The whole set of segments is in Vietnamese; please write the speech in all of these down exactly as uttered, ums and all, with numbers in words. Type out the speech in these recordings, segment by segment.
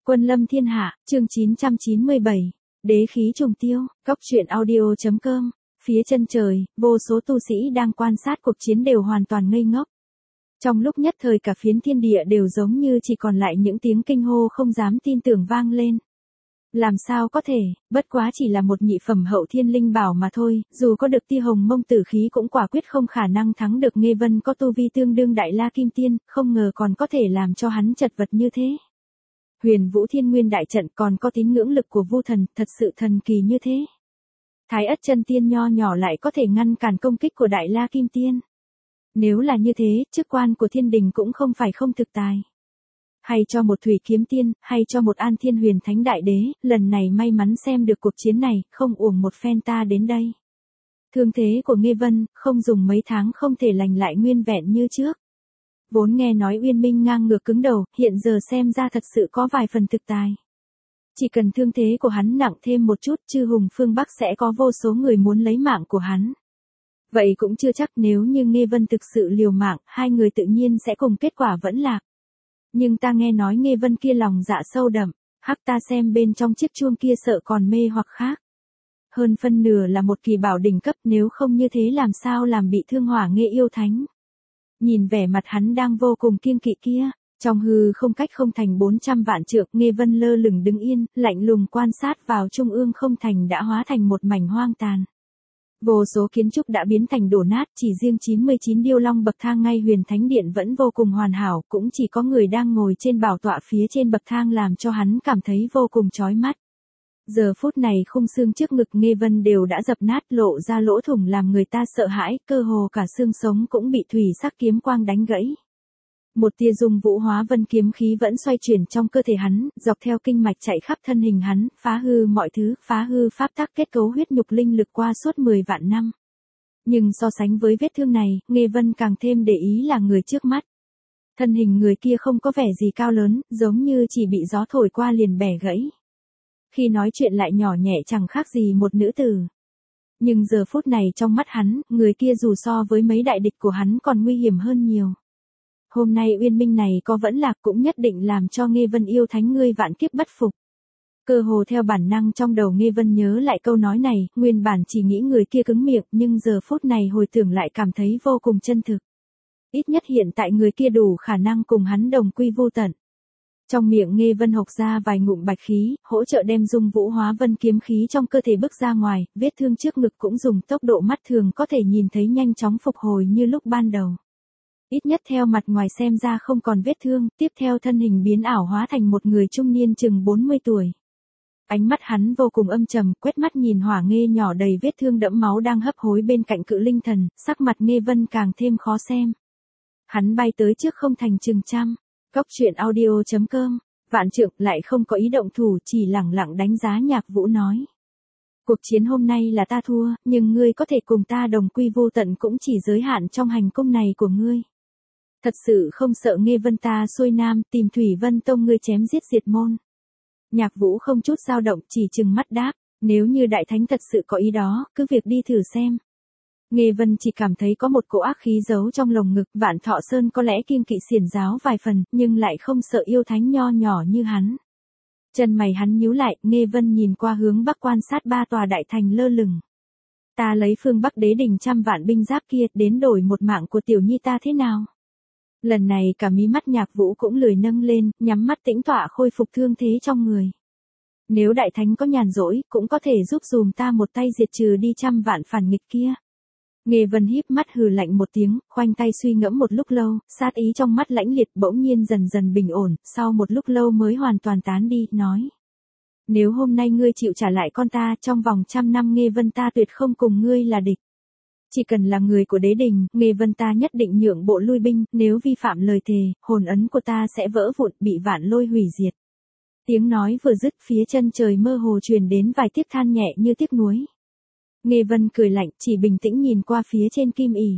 Quân lâm thiên hạ, chương chín trăm chín mươi bảy. Đế khí trùng tiêu, góc truyện audio.com. Phía chân trời, vô số tu sĩ đang quan sát cuộc chiến đều hoàn toàn ngây ngốc. Trong lúc nhất thời cả phiến thiên địa đều giống như chỉ còn lại những tiếng kinh hô không dám tin tưởng vang lên. Làm sao có thể, bất quá chỉ là một nhị phẩm hậu thiên linh bảo mà thôi, dù có được tia hồng mông tử khí cũng quả quyết không khả năng thắng được Nghê Vân có tu vi tương đương đại la kim tiên, không ngờ còn có thể làm cho hắn chật vật như thế. Huyền Vũ Thiên Nguyên đại trận còn có tín ngưỡng lực của Vu Thần, thật sự thần kỳ như thế. Thái Ất chân tiên nho nhỏ lại có thể ngăn cản công kích của đại la kim tiên. Nếu là như thế, chức quan của thiên đình cũng không phải không thực tài. Hay cho một thủy kiếm tiên, hay cho một an thiên huyền thánh đại đế, lần này may mắn xem được cuộc chiến này, không uổng một phen ta đến đây. Thương thế của Nghê Vân, không dùng mấy tháng không thể lành lại nguyên vẹn như trước. Vốn nghe nói Uyên Minh ngang ngược cứng đầu, hiện giờ xem ra thật sự có vài phần thực tài. Chỉ cần thương thế của hắn nặng thêm một chút, chư hùng phương Bắc sẽ có vô số người muốn lấy mạng của hắn. Vậy cũng chưa chắc, nếu như Nghê Vân thực sự liều mạng, hai người tự nhiên sẽ cùng kết quả vẫn lạc. Nhưng ta nghe nói Nghê Vân kia lòng dạ sâu đậm, hắc ta xem bên trong chiếc chuông kia sợ còn mê hoặc khác. Hơn phân nửa là một kỳ bảo đỉnh cấp, nếu không như thế làm sao làm bị thương Hỏa Nghê yêu thánh. Nhìn vẻ mặt hắn đang vô cùng kiêng kỵ kia, trong hư không cách không thành bốn trăm vạn trượng, Nghê Vân lơ lửng đứng yên, lạnh lùng quan sát vào trung ương không thành đã hóa thành một mảnh hoang tàn. Vô số kiến trúc đã biến thành đổ nát, chỉ riêng chín mươi chín điêu long bậc thang ngay Huyền Thánh Điện vẫn vô cùng hoàn hảo, cũng chỉ có người đang ngồi trên bảo tọa phía trên bậc thang làm cho hắn cảm thấy vô cùng chói mắt. Giờ phút này khung xương trước ngực Nghê Vân đều đã dập nát, lộ ra lỗ thủng làm người ta sợ hãi, cơ hồ cả xương sống cũng bị thủy sắc kiếm quang đánh gãy. Một tia dung vũ hóa vân kiếm khí vẫn xoay chuyển trong cơ thể hắn, dọc theo kinh mạch chạy khắp thân hình hắn, phá hư mọi thứ, phá hư pháp tắc kết cấu huyết nhục linh lực qua suốt mười vạn năm. Nhưng so sánh với vết thương này, Nghê Vân càng thêm để ý là người trước mắt. Thân hình người kia không có vẻ gì cao lớn, giống như chỉ bị gió thổi qua liền bẻ gãy. Khi nói chuyện lại nhỏ nhẹ chẳng khác gì một nữ tử. Nhưng giờ phút này trong mắt hắn, người kia dù so với mấy đại địch của hắn còn nguy hiểm hơn nhiều. Hôm nay Uyên Minh này có vẫn lạc cũng nhất định làm cho Nghê Vân yêu thánh ngươi vạn kiếp bất phục. Cơ hồ theo bản năng trong đầu Nghê Vân nhớ lại câu nói này, nguyên bản chỉ nghĩ người kia cứng miệng, nhưng giờ phút này hồi tưởng lại cảm thấy vô cùng chân thực. Ít nhất hiện tại người kia đủ khả năng cùng hắn đồng quy vô tận. Trong miệng Nghê Vân hộc ra vài ngụm bạch khí, hỗ trợ đem dung vũ hóa vân kiếm khí trong cơ thể bước ra ngoài, vết thương trước ngực cũng dùng tốc độ mắt thường có thể nhìn thấy nhanh chóng phục hồi như lúc ban đầu. Ít nhất theo mặt ngoài xem ra không còn vết thương, tiếp theo thân hình biến ảo hóa thành một người trung niên chừng bốn mươi tuổi. Ánh mắt hắn vô cùng âm trầm, quét mắt nhìn Hỏa Nghê nhỏ đầy vết thương đẫm máu đang hấp hối bên cạnh Cự Linh Thần, sắc mặt Nghê Vân càng thêm khó xem. Hắn bay tới trước không thành chừng trăm. Góc truyện audio.com. Vạn Trượng lại không có ý động thủ, chỉ lẳng lặng đánh giá Nhạc Vũ nói. Cuộc chiến hôm nay là ta thua, nhưng ngươi có thể cùng ta đồng quy vô tận cũng chỉ giới hạn trong hành cung này của ngươi. Thật sự không sợ Nghê Vân ta xuôi nam tìm Thủy Vân Tông ngươi chém giết diệt môn. Nhạc Vũ không chút dao động, chỉ trừng mắt đáp, nếu như đại thánh thật sự có ý đó, cứ việc đi thử xem. Nghê Vân chỉ cảm thấy có một cỗ ác khí giấu trong lồng ngực, Vạn Thọ Sơn có lẽ kiêng kỵ xiển giáo vài phần, nhưng lại không sợ yêu thánh nho nhỏ như hắn. Chân mày hắn nhíu lại, Nghê Vân nhìn qua hướng bắc quan sát ba tòa đại thành lơ lửng. Ta lấy phương Bắc đế đỉnh trăm vạn binh giáp kia đến đổi một mạng của tiểu nhi ta thế nào? Lần này cả mí mắt Nhạc Vũ cũng lười nâng lên, nhắm mắt tĩnh tọa khôi phục thương thế trong người. Nếu đại thánh có nhàn rỗi, cũng có thể giúp dùm ta một tay diệt trừ đi trăm vạn phản nghịch kia. Nghê Vân híp mắt hừ lạnh một tiếng, khoanh tay suy ngẫm một lúc lâu, sát ý trong mắt lãnh liệt bỗng nhiên dần dần bình ổn, sau một lúc lâu mới hoàn toàn tán đi, nói. Nếu hôm nay ngươi chịu trả lại con ta, trong vòng trăm năm Nghê Vân ta tuyệt không cùng ngươi là địch. Chỉ cần là người của đế đình, Nghê Vân ta nhất định nhượng bộ lui binh, nếu vi phạm lời thề, hồn ấn của ta sẽ vỡ vụn, bị vạn lôi hủy diệt. Tiếng nói vừa dứt, phía chân trời mơ hồ truyền đến vài tiếc than nhẹ như tiếc nuối. Nghê Vân cười lạnh, chỉ bình tĩnh nhìn qua phía trên kim ỷ.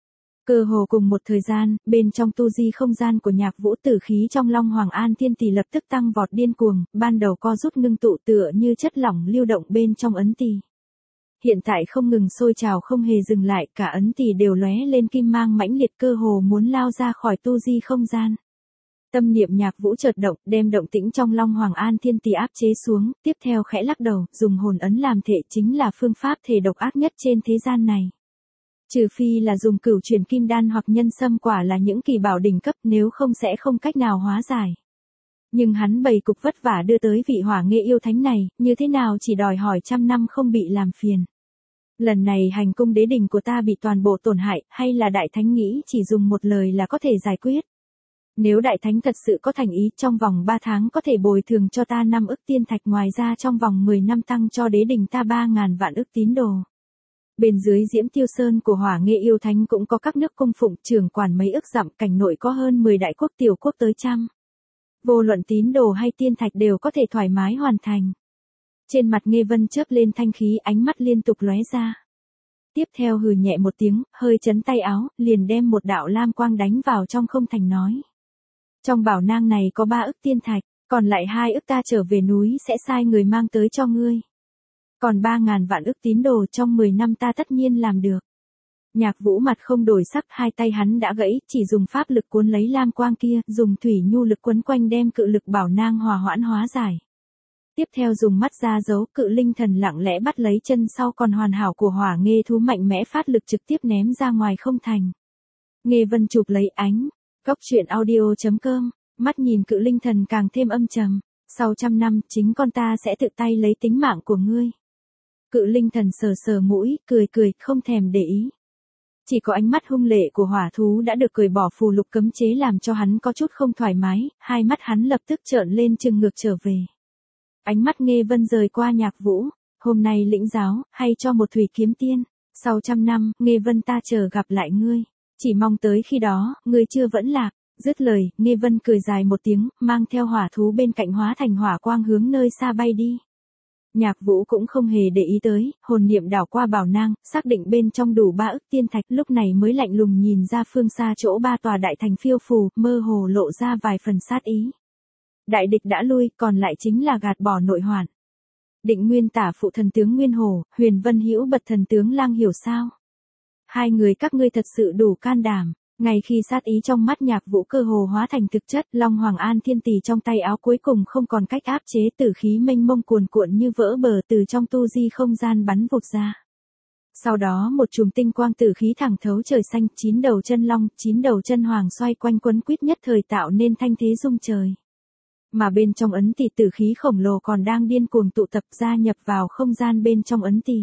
Cơ hồ cùng một thời gian, bên trong tu di không gian của Nhạc Vũ, tử khí trong Long Hoàng An Thiên Tỷ lập tức tăng vọt điên cuồng, ban đầu co rút ngưng tụ tựa như chất lỏng lưu động bên trong ấn tỷ. Hiện tại không ngừng sôi trào không hề dừng lại, cả ấn tỷ đều lóe lên kim mang mãnh liệt, cơ hồ muốn lao ra khỏi tu di không gian. Tâm niệm Nhạc Vũ chợt động, đem động tĩnh trong Long Hoàng An Thiên Tỷ áp chế xuống, tiếp theo khẽ lắc đầu, dùng hồn ấn làm thể chính là phương pháp thể độc ác nhất trên thế gian này. Trừ phi là dùng cửu truyền kim đan hoặc nhân sâm quả là những kỳ bảo đỉnh cấp, nếu không sẽ không cách nào hóa giải. Nhưng hắn bày cục vất vả đưa tới vị Hỏa Nghê yêu thánh này, như thế nào chỉ đòi hỏi trăm năm không bị làm phiền. Lần này hành cung đế đình của ta bị toàn bộ tổn hại, hay là đại thánh nghĩ chỉ dùng một lời là có thể giải quyết. Nếu đại thánh thật sự có thành ý, trong vòng ba tháng có thể bồi thường cho ta năm ức tiên thạch, ngoài ra trong vòng mười năm tăng cho đế đình ta ba ngàn vạn ức tín đồ. Bên dưới Diễm Tiêu Sơn của Hỏa Nghê yêu thánh cũng có các nước cung phụng, trưởng quản mấy ức dặm, cảnh nội có hơn mười đại quốc, tiểu quốc tới trăm. Vô luận tín đồ hay tiên thạch đều có thể thoải mái hoàn thành. Trên mặt Nghê Vân chớp lên thanh khí, ánh mắt liên tục lóe ra. Tiếp theo hừ nhẹ một tiếng, hơi chấn tay áo, liền đem một đạo lam quang đánh vào trong không thành nói. Trong bảo nang này có ba ức tiên thạch, còn lại hai ức ta trở về núi sẽ sai người mang tới cho ngươi. Còn ba ngàn vạn ức tín đồ trong mười năm ta tất nhiên làm được. Nhạc Vũ mặt không đổi sắc, hai tay hắn đã gãy, chỉ dùng pháp lực cuốn lấy lam quang kia, dùng thủy nhu lực quấn quanh đem cự lực bảo nang hòa hoãn hóa giải. Tiếp theo dùng mắt ra dấu, cự linh thần lặng lẽ bắt lấy chân sau còn hoàn hảo của Hỏa Nghê thú, mạnh mẽ phát lực trực tiếp ném ra ngoài không thành. Nghê Vân chụp lấy ánh. Góc truyện audio chấm com, mắt nhìn cự linh thần càng thêm âm trầm. Sau trăm năm, chính con ta sẽ tự tay lấy tính mạng của ngươi. Cự linh thần sờ sờ mũi, cười cười, không thèm để ý. Chỉ có ánh mắt hung lệ của hỏa thú đã được cởi bỏ phù lục cấm chế làm cho hắn có chút không thoải mái, hai mắt hắn lập tức trợn lên trừng ngược trở về. Ánh mắt Nghê Vân rời qua Nhạc Vũ, hôm nay lĩnh giáo, hay cho một thủy kiếm tiên. Sau trăm năm, Nghê Vân ta chờ gặp lại ngươi. Chỉ mong tới khi đó, ngươi chưa vẫn lạc. Dứt lời, Nghê Vân cười dài một tiếng, mang theo hỏa thú bên cạnh hóa thành hỏa quang hướng nơi xa bay đi. Nhạc Vũ cũng không hề để ý tới, hồn niệm đảo qua bảo nang, xác định bên trong đủ ba ức tiên thạch, lúc này mới lạnh lùng nhìn ra phương xa chỗ ba tòa đại thành phiêu phù, mơ hồ lộ ra vài phần sát ý. Đại địch đã lui, còn lại chính là gạt bỏ nội hoạn. Định Nguyên tả phụ thần tướng Nguyên Hổ, Huyền Vân Hữu bật thần tướng Lang Hiểu sao? Hai người các ngươi thật sự đủ can đảm. Ngay khi sát ý trong mắt Nhạc Vũ cơ hồ hóa thành thực chất, Long Hoàng An Thiên Tỷ trong tay áo cuối cùng không còn cách áp chế, tử khí mênh mông cuồn cuộn như vỡ bờ từ trong tu di không gian bắn vụt ra. Sau đó một chùm tinh quang tử khí thẳng thấu trời xanh, chín đầu chân long, chín đầu chân hoàng xoay quanh quấn quýt nhất thời tạo nên thanh thế rung trời. Mà bên trong ấn tỷ tử khí khổng lồ còn đang điên cuồng tụ tập gia nhập vào không gian bên trong ấn tỷ.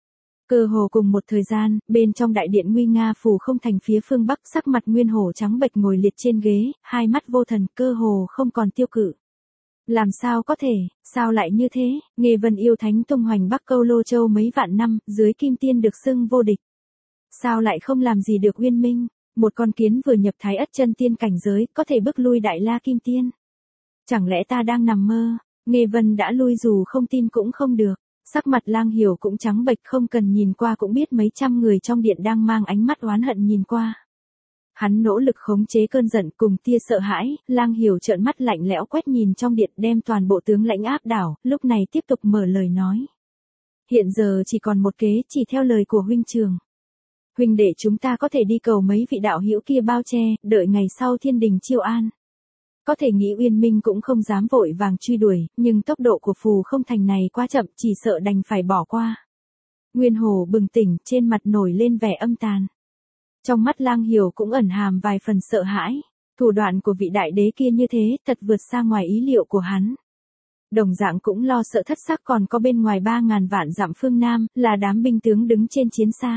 Cơ hồ cùng một thời gian, bên trong đại điện nguy nga phủ không thành phía phương bắc, sắc mặt Nguyên Hổ trắng bệch ngồi liệt trên ghế, hai mắt vô thần, cơ hồ không còn tiêu cự. Làm sao có thể, sao lại như thế? Nghê Vân yêu thánh tung hoành Bắc Câu Lô Châu mấy vạn năm, dưới kim tiên được xưng vô địch. Sao lại không làm gì được Uyên Minh? Một con kiến vừa nhập Thái Ất chân tiên cảnh giới, có thể bức lui Đại La kim tiên. Chẳng lẽ ta đang nằm mơ? Nghê Vân đã lui, dù không tin cũng không được. Sắc mặt Lang Hiểu cũng trắng bệch, không cần nhìn qua cũng biết mấy trăm người trong điện đang mang ánh mắt oán hận nhìn qua. Hắn nỗ lực khống chế cơn giận cùng tia sợ hãi, Lang Hiểu trợn mắt lạnh lẽo quét nhìn trong điện, đem toàn bộ tướng lãnh áp đảo, lúc này tiếp tục mở lời nói. Hiện giờ chỉ còn một kế, chỉ theo lời của huynh trường. Huynh để chúng ta có thể đi cầu mấy vị đạo hữu kia bao che, đợi ngày sau thiên đình chiêu an. Có thể nghĩ Uyên Minh cũng không dám vội vàng truy đuổi, nhưng tốc độ của phù không thành này quá chậm, chỉ sợ đành phải bỏ qua. Nguyên Hổ bừng tỉnh, trên mặt nổi lên vẻ âm tàn. Trong mắt Lang Hiểu cũng ẩn hàm vài phần sợ hãi. Thủ đoạn của vị đại đế kia như thế, thật vượt xa ngoài ý liệu của hắn. Đồng dạng cũng lo sợ thất sắc, còn có bên ngoài ba ngàn vạn dặm phương Nam, là đám binh tướng đứng trên chiến xa.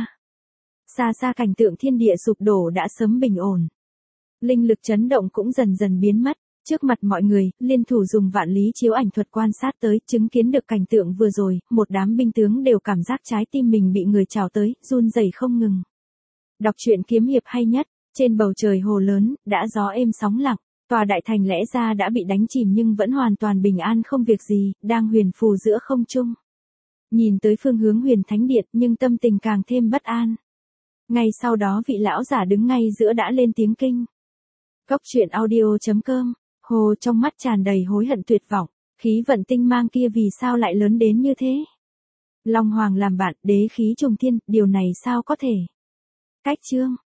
Xa xa cảnh tượng thiên địa sụp đổ đã sớm bình ổn. Linh lực chấn động cũng dần dần biến mất. Trước mặt mọi người, liên thủ dùng vạn lý chiếu ảnh thuật quan sát tới, chứng kiến được cảnh tượng vừa rồi, một đám binh tướng đều cảm giác trái tim mình bị người trào tới, run rẩy không ngừng. Đọc truyện kiếm hiệp hay nhất, trên bầu trời hồ lớn, đã gió êm sóng lặng, tòa đại thành lẽ ra đã bị đánh chìm nhưng vẫn hoàn toàn bình an không việc gì, đang huyền phù giữa không trung. Nhìn tới phương hướng Huyền Thánh Điện nhưng tâm tình càng thêm bất an. Ngay sau đó vị lão giả đứng ngay giữa đã lên tiếng kinh. Góc truyện audio chấm com, hồ trong mắt tràn đầy hối hận tuyệt vọng, khí vận tinh mang kia vì sao lại lớn đến như thế? Long Hoàng làm bạn, đế khí trùng thiên, điều này sao có thể? Cách chương